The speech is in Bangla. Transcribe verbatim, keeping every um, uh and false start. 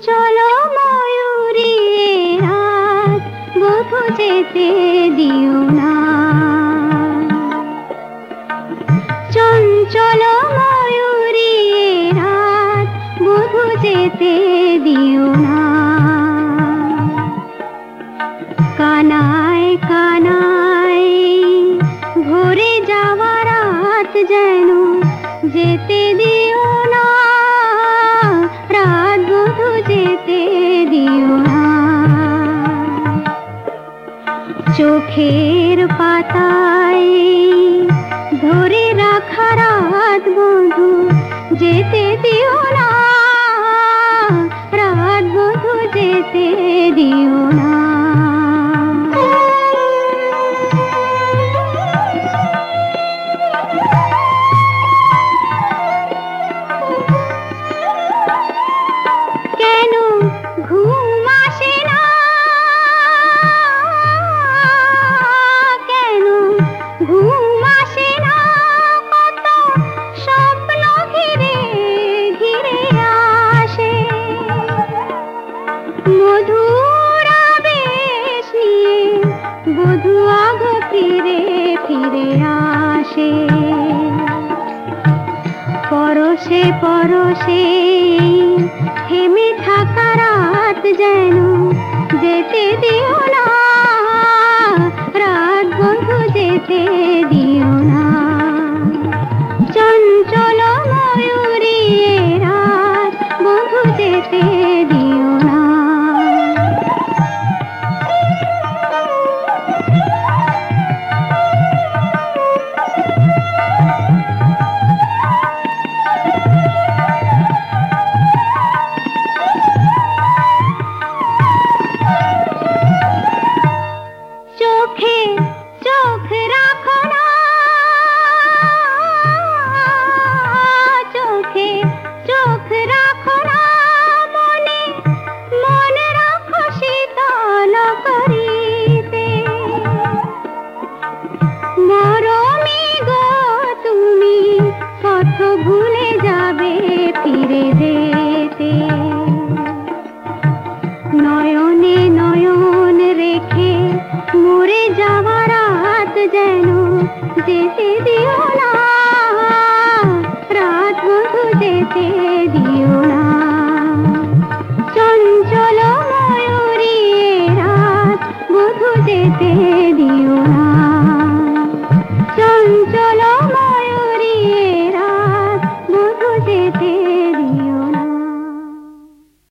চঞ্চল ময়ূরী রাত বধূ যেতে দিও না। চঞ্চল ময়ূরী রাত বধূ যেতে দিও না। কানায় কানায় ভরে যাওয়া রাত যেন যেতে দিও না। রাত বধূ যেতে দিও না। চোখের পাতায় ধরে রাখা রাত বধূ যেতে দিও না। রাত বধূ যেতে দিও না। কেন ঘুম আসে না, কেন ঘুম আসে না, কত স্বপ্ন ঘিরে ঘিরে আসে। মধুর আবেশ নিয়ে বধূ আগো ফিরে ফিরে আসে। পরশে পরশে থেমে থাকা রাত যেন যেতে দিও না। রাত বধূ যেতে দিও না। চঞ্চল ময়ূরী রাত বধূ যেতে দিও না। চোখে চোখ রাখো না, চোখে চোখ রাখো না, মনে মনে রাখো শীতল করিতে। মরমী গো তুমি পথ ভুলে যাবে ফিরে যেতে। নয়নে নয়ন রেখে মরে যাওয়া রাত যেন যেতে দিও না। রাত বধূ যেতে দিও না। চঞ্চল ময়ূরী রাত বধূ যেতে দিও না। চঞ্চল ময়ূরী রাত বধূ যেতে